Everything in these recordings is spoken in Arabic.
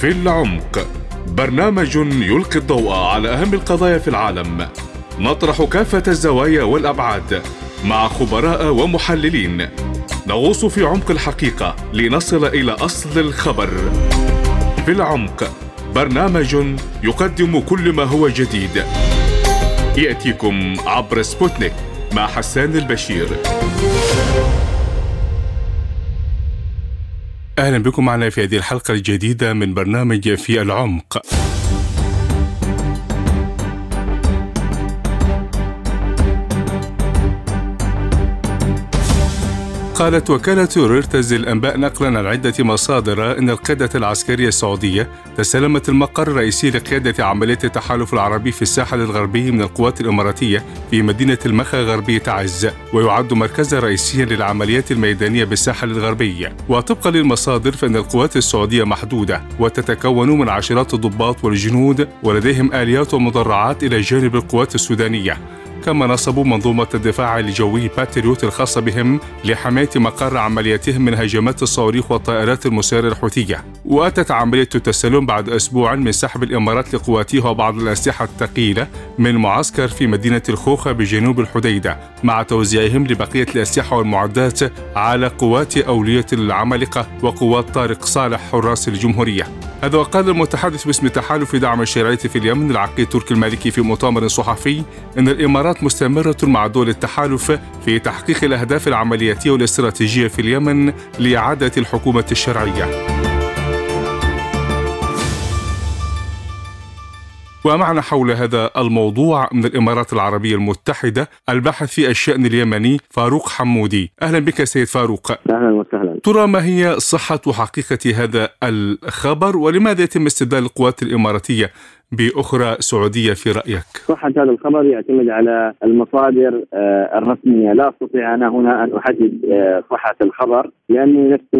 في العمق، برنامج يلقي الضوء على أهم القضايا في العالم. نطرح كافة الزوايا والأبعاد مع خبراء ومحللين. نغوص في عمق الحقيقة لنصل إلى أصل الخبر. في العمق، برنامج يقدم كل ما هو جديد. يأتيكم عبر سبوتنيك مع حسان البشير. أهلا بكم معنا في هذه الحلقة الجديدة من برنامج في العمق. قالت وكالة رويترز للأنباء نقلا عن عدة مصادر أن القيادة العسكرية السعودية تسلمت المقر الرئيسي لقيادة عملية التحالف العربي في الساحل الغربي من القوات الإماراتية في مدينة المخا غربية تعز، ويعد مركزا رئيسيا للعمليات الميدانية بالساحل الغربي. وطبقا للمصادر فإن القوات السعودية محدودة وتتكون من عشرات الضباط والجنود، ولديهم آليات ومدرعات إلى جانب القوات السودانية. كما نصبوا منظومة الدفاع الجوي باتريوت الخاصة بهم لحماية مقر عملياتهم من هجمات الصواريخ والطائرات المسيرة الحوثية. وأتت عملية التسلم بعد أسبوع من سحب الإمارات لقواتها وبعض الأسلحة الثقيلة من معسكر في مدينة الخوخة بجنوب الحديدة، مع توزيعهم لبقية الأسلحة والمعدات على قوات أولية العمالقة وقوات طارق صالح حراس الجمهورية. هذا وقال المتحدث باسم تحالف دعم الشرعية في اليمن العقيد تركي المالكي في مؤتمر صحفي أن الإمارات مستمرة مع دول التحالف في تحقيق الأهداف العملياتية والاستراتيجية في اليمن لإعادة الحكومة الشرعية. ومعنا حول هذا الموضوع من الإمارات العربية المتحدة الباحث في الشأن اليمني فاروق حمودي. أهلا بك سيد فاروق. أهلا وسهلا. ترى ما هي صحة وحقيقة هذا الخبر، ولماذا يتم استبدال القوات الإماراتية بأخرى سعودية في رأيك؟ صحة هذا الخبر يعتمد على المصادر الرسمية. لا أستطيع أنا هنا أن أحدد صحة الخبر لأني لست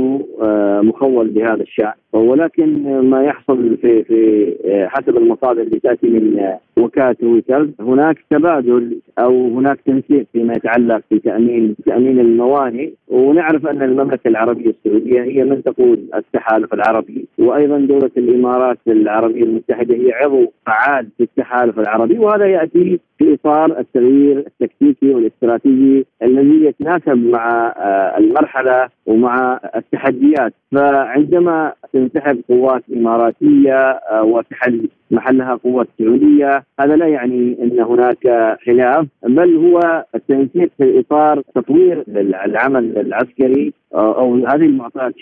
مخول بهذا الشأن، ولكن ما يحصل في حسب المصادر اللي تأتي من وكالة رويترز هناك تبادل أو هناك تنسيق فيما يتعلق بتأمين الموانئ. ونعرف أن المملكة العربية السعودية هي من تقود التحالف العربي، وأيضا دولة الإمارات العربية المتحدة هي عضو فعال في التحالف العربي، وهذا يأتي في إطار التغيير التكتيكي والاستراتيجي الذي يتناسب مع المرحلة ومع التحديات. فعندما تنسحب قوات إماراتية وتحل محلها قوات سعودية، هذا لا يعني أن هناك خلاف، بل هو التنسيق في إطار تطوير العمل العسكري أو هذه المعطيات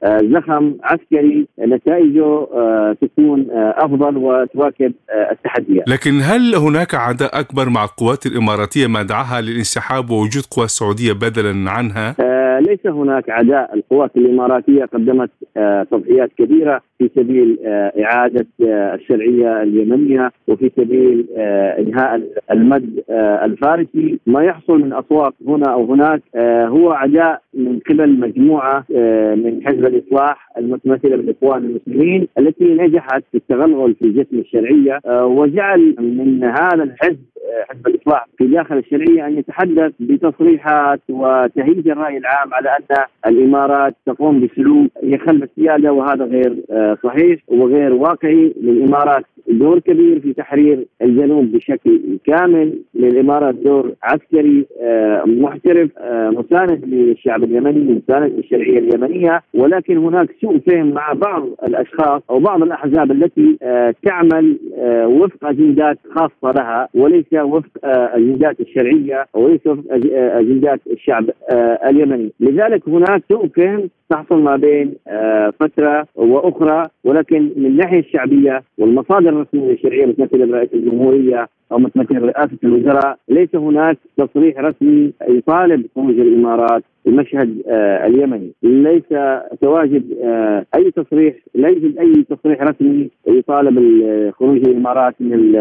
زخم عسكري نتائجه تكون أفضل وتواكب التحديات. لكن هل هناك عداء أكبر مع القوات الإماراتية ما دعاها للانسحاب ووجود قوى سعودية بدلا عنها؟ ليس هناك عداء. القوات الإماراتية قدمت تضحيات كبيرة في سبيل إعادة الشرعية اليمنية وفي سبيل إنهاء المد الفارسي. ما يحصل من أصوات هنا أو هناك هو عداء من قبل مجموعة من حزب الإصلاح المتمثلة بالإخوان المسلمين التي نجحت في التغلغل في جسم الشرعية، وجعل من هذا الحزب حزب الإصلاح في داخل الشرعية أن يتحدث بتصريحات وتهيج الرأي العام على أن الإمارات تقوم بسلوك يخل السيادة، وهذا غير صحيح وغير واقعي. للإمارات دور كبير في تحرير الجنوب بشكل كامل، للإمارات دور عسكري محترف مساند للشعب اليمني، مساند للشرعية اليمنية، ولكن هناك سوء فهم مع بعض الأشخاص أو بعض الأحزاب التي تعمل وفق أجندات خاصة لها وليس وفق أجندات الشرعية وليس وفق أجندات الشعب اليمني. لذلك هناك سوء فهم تحصل ما بين فترة وأخرى، ولكن من الناحية الشعبية والمصادر الرسمية الشرعية متمثلة برئاسة الجمهورية أو متمثلة برئاسة الوزراء ليس هناك تصريح رسمي يطالب خروج الإمارات المشهد اليمني. ليس تواجد أي تصريح، لا يوجد أي تصريح رسمي يطالب خروج الإمارات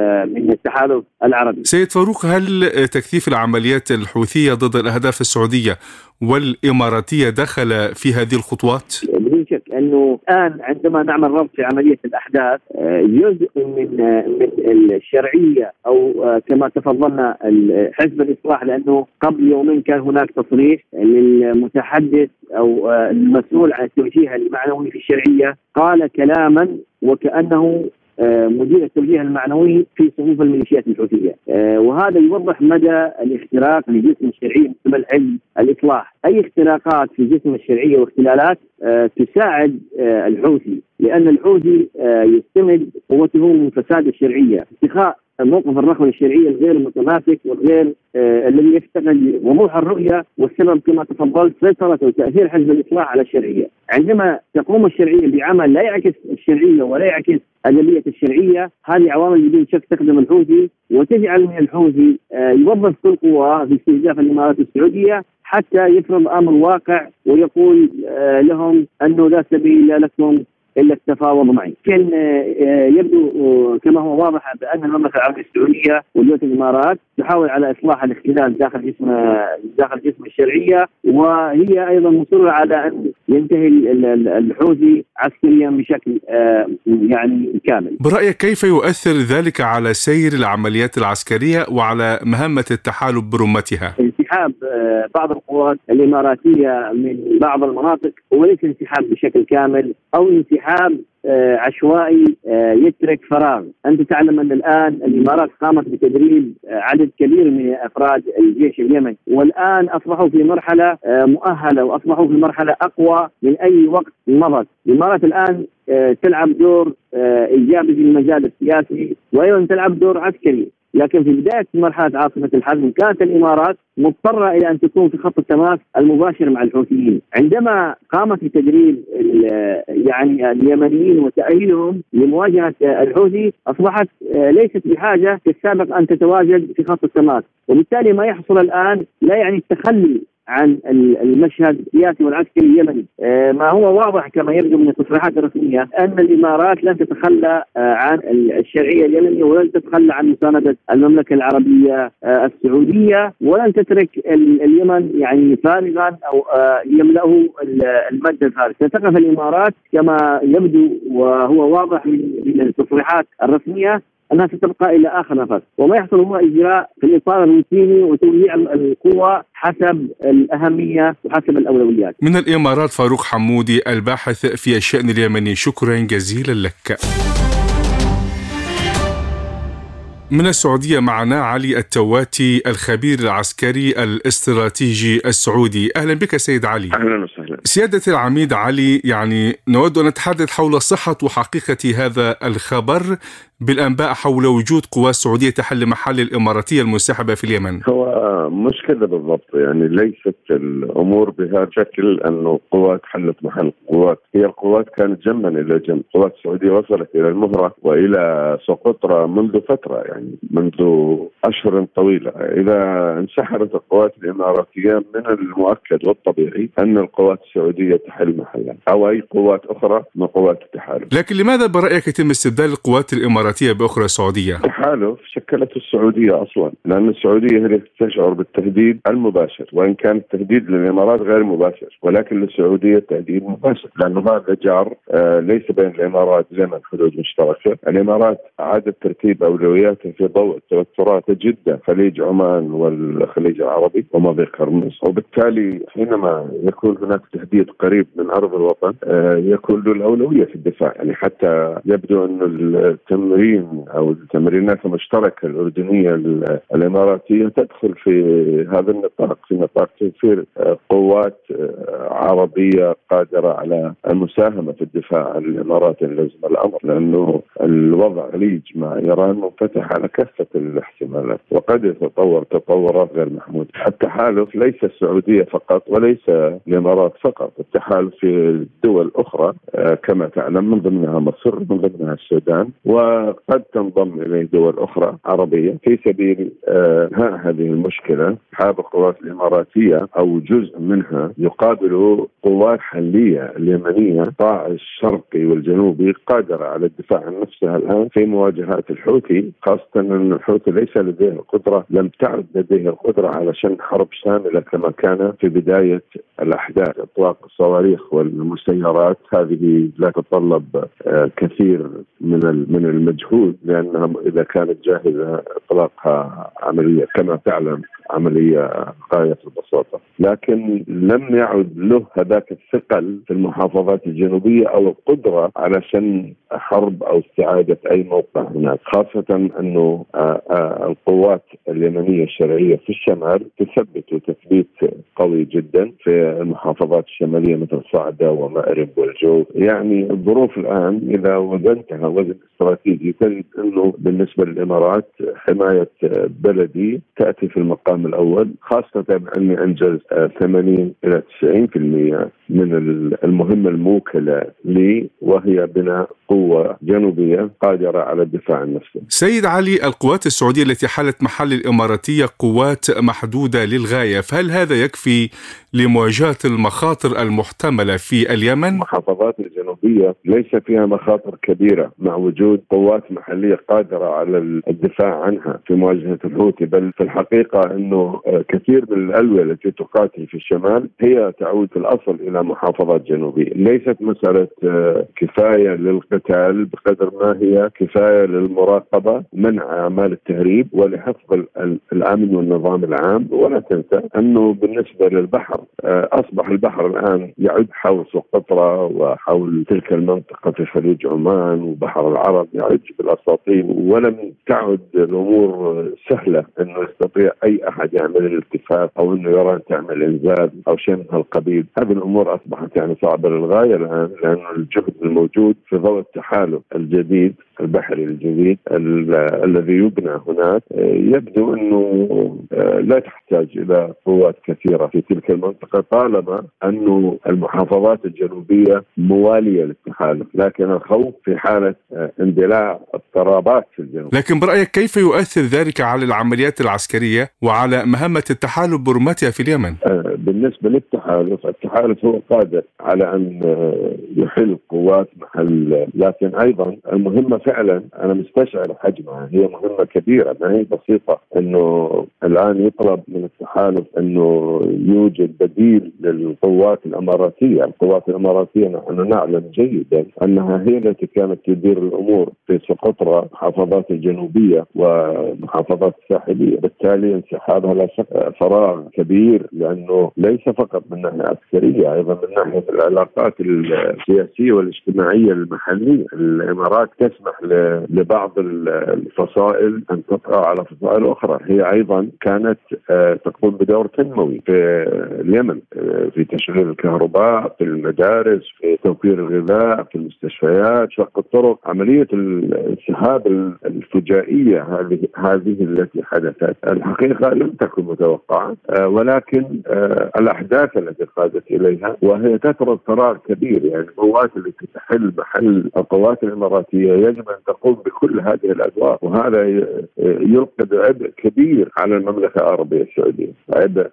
من التحالف العربي. سيد فاروق، هل تكثيف العمليات الحوثية ضد الأهداف السعودية والإماراتية دخل في هذه الخطوات؟ بدون شك أنه الآن عندما نعمل ربط في عملية الأحداث جزء من الشرعية أو كما تفضلنا حزب الإصلاح، لأنه قبل يومين كان هناك تصريح للمتحدث أو المسؤول عن التوجيه المعنوي في الشرعية، قال كلاما وكأنه مدير التوجيه المعنوي في صفوف الميليشيات الحوثية، وهذا يوضح مدى الاختراق لجسم الشرعية من قبل حزب الإصلاح. أي اختراقات في جسم الشرعية واختلالات تساعد الحوثي، لأن الحوثي يستمد قوته من فساد الشرعية، اتخاذ موقف الرغبة الشرعية الغير المتماسك والغير الذي يفتقد وضوح الرؤية، والسبب كما تفضلت سيطرة وتأثير حزب الإصلاح على الشرعية. عندما تقوم الشرعية بعمل لا يعكس الشرعية ولا يعكس أدبية الشرعية، هذه عوامل بدون شك تخدم الحوثي وتجعل من الحوثي يوظف كل قوة في استهداف الإمارات السعودية حتى يفرض أمر واقع ويقول لهم أنه لا سبيل لكم إلا التفاوض معي. لكن يبدو كما هو واضح بأن المملكة العربية السعودية ودولة الإمارات تحاول على إصلاح الاختلال داخل جسم الشرعية، وهي أيضا مصرة على أن ينتهي الحوثي عسكريا بشكل يعني كامل. برأيك كيف يؤثر ذلك على سير العمليات العسكرية وعلى مهمة التحالف برمتها؟ انسحاب بعض القوات الإماراتية من بعض المناطق، وليس انسحاب بشكل كامل أو انسحاب عشوائي يترك فراغ. أنت تعلم أن الآن الإمارات قامت بتدريب عدد كبير من أفراد الجيش اليمني، والآن أصبحوا في مرحلة مؤهلة وأصبحوا في مرحلة أقوى من أي وقت مضت. الإمارات الآن تلعب دور إيجابي في المجال السياسي وأيضا تلعب دور عسكري، لكن في بداية مرحلة عاصفة الحزم كانت الإمارات مضطرة إلى أن تكون في خط التماس المباشر مع الحوثيين. عندما قامت بتدريب يعني اليمنيين وتأهيلهم لمواجهة الحوثي، أصبحت ليست بحاجة كالسابق أن تتواجد في خط التماس، وبالتالي ما يحصل الآن لا يعني التخلي عن المشهد السياسي والعسكري اليمني. ما هو واضح كما يبدو من التصريحات الرسمية أن الإمارات لن تتخلى عن الشرعية اليمنية ولن تتخلى عن مساندة المملكة العربية السعودية، ولن تترك اليمن يعني فارغا أو يملأه المد الفارغ. ستقف الإمارات كما يبدو وهو واضح من التصريحات الرسمية أنها ستبقى إلى آخر نفس، وما يحصل هو إجراء في الإطار الروتيني وتوزيع القوى حسب الأهمية وحسب الأولويات. من الإمارات فاروق حمودي، الباحث في الشأن اليمني، شكرا جزيلا لك. من السعودية معنا علي التواتي، الخبير العسكري الاستراتيجي السعودي. أهلا بك سيد علي. أهلا وسهلا. سيادة العميد علي، يعني نود أن نتحدث حول صحة وحقيقة هذا الخبر بالأنباء حول وجود قوات سعودية تحل محل الإماراتية المنسحبة في اليمن. هو مش كذا بالضبط، يعني ليست الأمور بهذا الشكل أنه قوات حلت محل قوات. هي القوات كانت جنبا إلى جنب. قوات السعودية وصلت إلى المهرة وإلى سقطرى منذ فترة، يعني منذ أشهر طويلة. إذا انسحبت القوات الإماراتية من المؤكد والطبيعي أن القوات السعودية تحل محلها أو أي قوات أخرى من قوات التحالف. لكن لماذا برأيك يتم استبدال القوات الإماراتية بأخرى سعودية؟ التحالف شكلته السعودية أصلا، لأن السعودية هي التي تشعر بالتهديد المباشر، وإن كان التهديد للإمارات غير مباشر، ولكن للسعودية تهديد مباشر، لأنه هذا جار ليس بين الإمارات زمن حدود مشتركة. الإمارات أعادت ترتيب أولوياتها في ضوء التوترات جدا خليج عمان والخليج العربي ومضيق هرمز، وبالتالي حينما يكون هناك تهديد قريب من أرض الوطن يكون له الأولوية في الدفاع. يعني حتى يبدو أن التمرين أو التمرينات المشتركة الأردنية الإماراتية تدخل في هذا النطاق، في نطاق توفير قوات عربية قادرة على المساهمة في الدفاع عن الإمارات لازم الأمر، لأنه الوضع خليج مع إيران منفتح على كافة الاحتمالات وقد يتطور تطورات غير محمودة. التحالف ليس السعودية فقط وليس الإمارات فقط، التحالف في دول أخرى كما تعلم، من ضمنها مصر، من ضمنها السودان، وقد تنضم إليه دول أخرى عربية في سبيل انهاء هذه المشكلة. حاب القوات الإماراتية أو جزء منها يقابل قوات حلية اليمنية القطاع الشرقي والجنوبي قادرة على الدفاع عن نفسها الآن في مواجهات الحوثي، خاصة أن الحوثي ليس لديه القدرة، لم تعد لديه القدرة على شن حرب شاملة كما كان في بداية الأحداث. إطلاق الصواريخ والمسيرات هذه لا تتطلب كثير من المجهود، لأنها إذا كانت جاهزة إطلاقها عملية كما تعلم عملية غاية في البساطة، لكن لم يعد له هذاك الثقل في المحافظات الجنوبية أو القدرة على شن حرب أو استعادة أي موقع هناك، خاصة أنه القوات اليمنية الشرعية في الشمال تثبت قوي جدا في المحافظات الشمالية مثل صعدة ومأرب والجوف. يعني الظروف الآن إذا وزنتها وزن استراتيجي تجد أنه بالنسبة للإمارات حماية بلدي تأتي في المقام الأول، خاصة أني أنجز 80 إلى 90% من المهمة الموكلة لي، وهي بناء قوة جنوبية قادرة على الدفاع عن نفسها. سيد علي، القوات السعودية التي حلت محل الإماراتية قوات محدودة للغاية، فهل هذا يكفي لمواجهة المخاطر المحتملة في اليمن؟ المحافظات الجنوبية ليس فيها مخاطر كبيرة مع وجود قوات محلية قادرة على الدفاع عنها في مواجهة الحوثي، بل في الحقيقة أنه كثير من الألوية التي تقاتل في الشمال هي تعود في الأصل إلى محافظات جنوبية. ليست مسألة كفاية للقتال بقدر ما هي كفاية للمراقبة، منع أعمال التهريب ولحفظ الأمن والنظام العام. ولا تنسى أنه بالنسبة للبحر أصبح البحر الآن يعد حول سوق قطرة وحول تلك المنطقة في خليج عمان وبحر العرب يعد بالأساطيل، ولم تعد الأمور سهلة أنه يستطيع أي أحد يعمل الالتفاف أو أنه يرى أن تعمل إنزال أو شيء من هالقبيل. هذه الأمور أصبحت يعني صعبة للغاية الآن، لأن الجهد الموجود في ضوء التحالف الجديد البحري الجديد الذي يبنى هناك يبدو أنه لا تحتاج إلى قوات كثيرة في تلك المنطقة، طالما أنه المحافظات الجنوبية موالية للتحالف، لكن الخوف في حالة اندلاع اضطرابات في الجنوب. لكن برأيك كيف يؤثر ذلك على العمليات العسكرية وعلى مهمة التحالف برمتها في اليمن؟ بالنسبة للتحالف، التحالف هو قادر على أن يحل قوات محل، لكن أيضا المهمة فعلا أنا مستشعر حجمها، هي مهمة كبيرة ما هي بسيطة. أنه الآن يطلب من التحالف أنه يوجد بديل للقوات الإماراتية. القوات الإماراتية نحن نعلم جيدا أنها هي التي كانت تدير الأمور في سقطرى محافظات الجنوبية ومحافظات الساحلية، بالتالي انسحابها لا شك فراغ كبير، لأنه ليس فقط من ناحية عسكرية، أيضا من ناحية العلاقات السياسية والاجتماعية المحلية. الإمارات تسمح لبعض الفصائل أن تطغى على فصائل أخرى. هي أيضا كانت تقوم بدور تنموي في اليمن، في تشغيل الكهرباء، في المدارس، في توفير الغذاء، في المستشفيات، شق الطرق. عملية الانسحاب الفجائية هذه التي حدثت الحقيقة لم تكن متوقعة، ولكن الأحداث التي قادت إليها وهي تترك فراغ كبير. يعني القوات التي تحل محل القوات الإماراتية يجب أن تقوم بكل هذه الأدوار، وهذا يلقي عبء كبير على المملكة العربية السعودية، عبء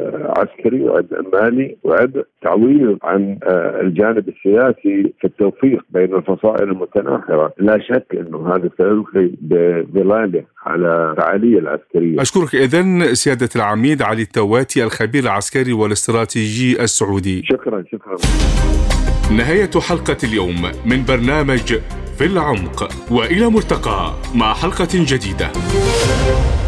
عسكري وعبء مالي وعبء تعويض عن الجانب السياسي في التوفيق بين الفصائل المتناحرة. لا شك أنه هذا سيلقي بظلاله على الفعالية العسكرية. أشكرك إذن سيادة العميد علي التواتي، الخبير العسكري والاستراتيجي السعودي. شكرا. نهاية حلقة اليوم من برنامج في العمق، وإلى ملتقى مع حلقة جديدة.